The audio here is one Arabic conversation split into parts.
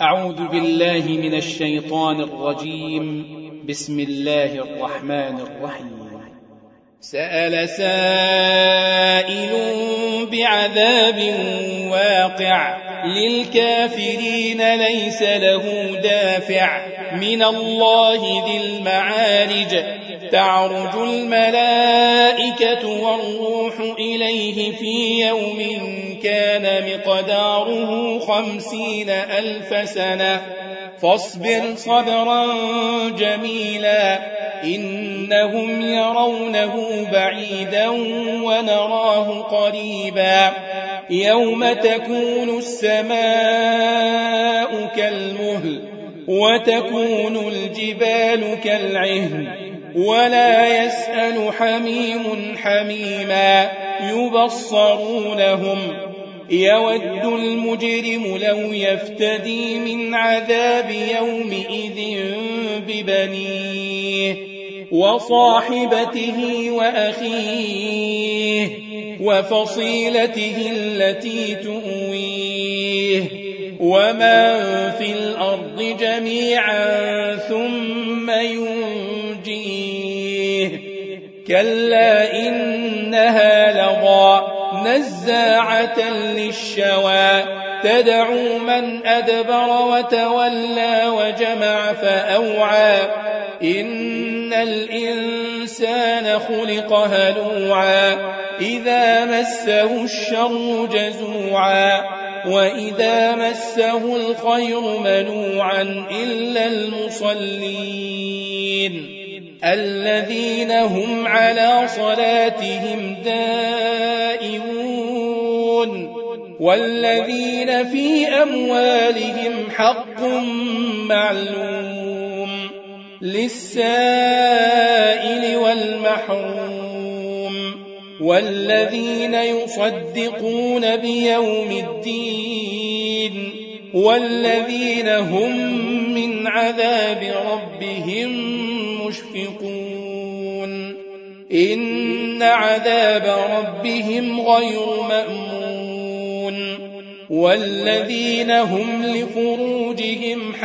أعوذ بالله من الشيطان الرجيم. بسم الله الرحمن الرحيم. سأل سائل بعذاب واقع للكافرين ليس له دافع من الله ذي المعارج تعرج الملائكة والروح إليه في يوم كان مقداره 50,000 سنة فاصبر صبرا جميلا إنهم يرونه بعيدا ونراه قريبا يوم تكون السماء كالمهل وتكون الجبال كالعهن ولا يسأل حميم حميما يبصرونهم يود المجرم لو يفتدي من عذاب يومئذ ببنيه وصاحبته وأخيه وفصيلته التي تؤويه ومن في الأرض جميعا ثم ينجيه كلا إنها لظى نزاعة للشوى تدعو من أدبر وتولى وجمع فأوعى إن الإنسان خلق هلوعا إذا مسه الشر جزوعا وإذا مسه الخير منوعا إلا المصلين الذين هم على صلاتهم دائمون والذين في أموالهم حق معلوم للسائل والمحروم والذين يصدقون بيوم الدين والذين هم من عذاب ربهم مشفقون إن عذاب ربهم غير مأمون والذين هم لفروجهم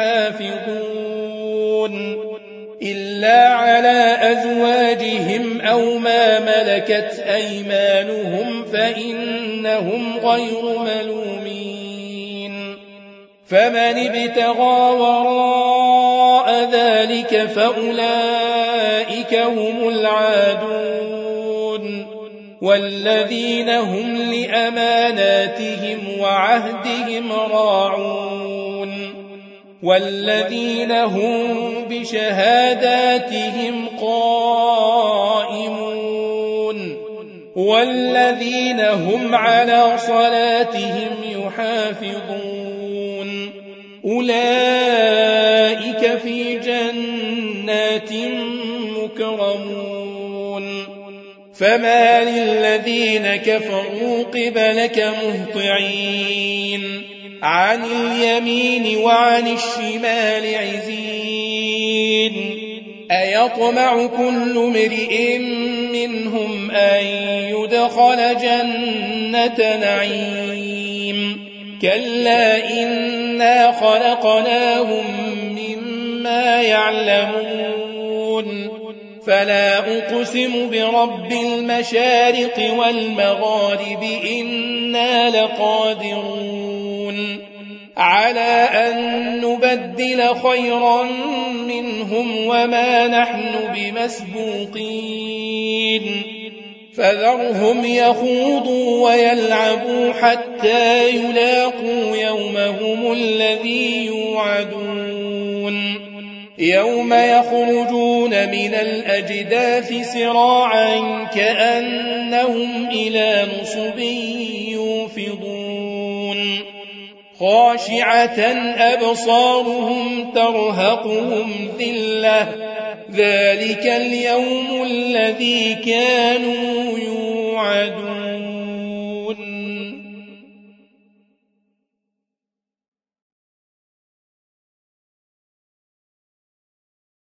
حافظون إلا على أزواجهم أو ما ملكت أيمانهم فإنهم غير ملومين فمن ابتغى وراء ذلك فأولئك هم العادون والذين هم لأماناتهم وعهدهم راعون والذين هم بشهاداتهم قائمون والذين هم على صلاتهم يحافظون أولئك في جنات مكرمون فما للذين كفروا قبلك مهطعين عن اليمين وعن الشمال عزين أيطمع كل امرئ منهم أن يدخل جنة نعيم كلا إنا خلقناهم مما يعلمون فلا أقسم برب المشارق والمغارب إنا لقادرون على أن نبدل خيرا منهم وما نحن بمسبوقين فذرهم يخوضوا ويلعبوا حتى يلاقوا يومهم الذي يوعدون يوم يخرجون من الأجداث سراعا كأنهم إلى نصب يوفضون خاشعة أبصارهم ترهقهم ذلة ذلك اليوم الذي كانوا يوعدون